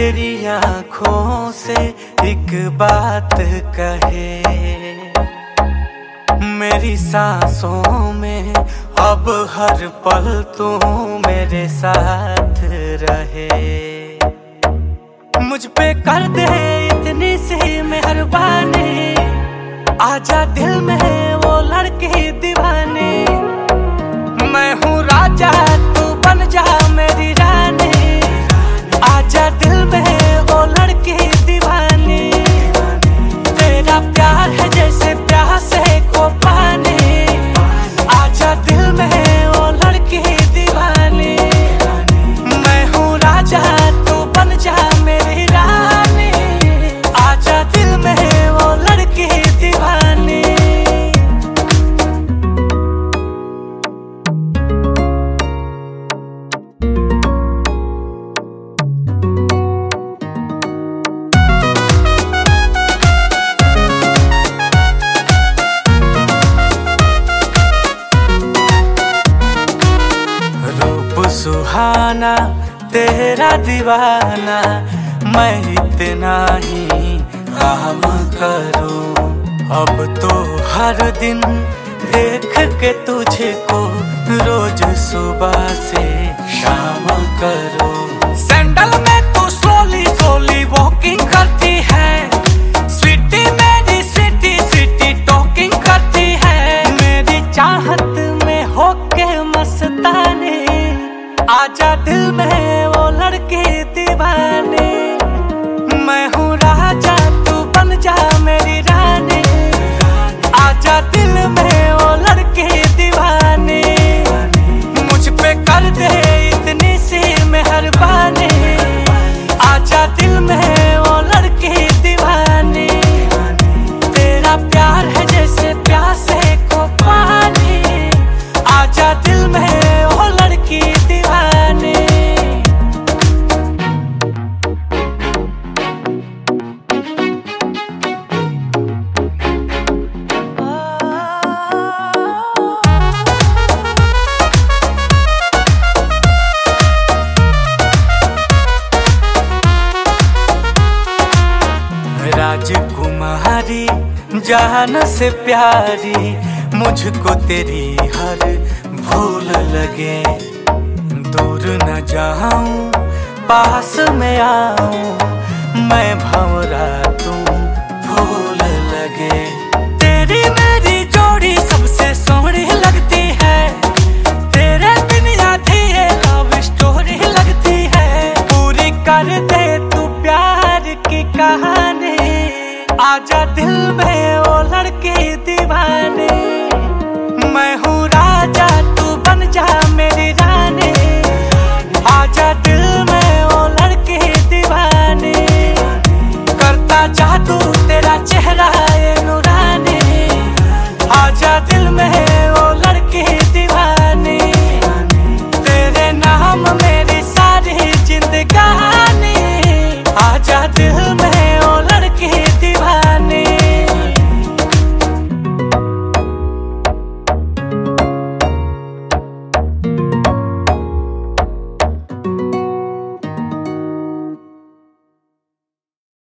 तेरी आँखों से एक बात कहे, मेरी सांसों में अब हर पल तू मेरे साथ रहे। मुझ पे कर दे इतनी सी मेहरबानी, आजा दिल में वो लड़की दीवानी। मैं हूँ राजा तू बन जा मेरी रानी, आजा दिल में वो लड़की दीवानी। तेरा प्यार है जैसे प्यास है को पानी, आजा दिल में वो लड़की दीवानी। मैं हूँ राजा तू बन जा मेरी रानी, आजा दिल में वो लड़की दीवानी। सुहाना तेरा दीवाना, मैं इतना ही काम करूं। अब तो हर दिन देख के तुझको रोज सुबह से शाम करूं। सैंडल में तू स्लोली स्लोली वॉकिंग करती है, स्वीटी मेरी स्वीटी स्वीटी टॉकिंग करती है। मेरी चाहत में होके मस्तानी, आजा दिल में वो लड़की दीवानी। मैं हूँ राजा तू बन जा मेरी रानी, आजा दिल में वो लड़की दीवानी। मुझ पे कर दे इतनी सी मेहरबानी, आजा दिल में वो लड़की दीवानी। तेरा प्यार है जैसे प्यास है को पानी, आजा दिल में वो लड़की दीवानी। राजकुमारी जान से प्यारी, मुझको तेरी हर भूल लगे। दूर न जाऊं पास में आऊं, मैं भंवरा तू फूल लगे। तेरी मेरी जोड़ी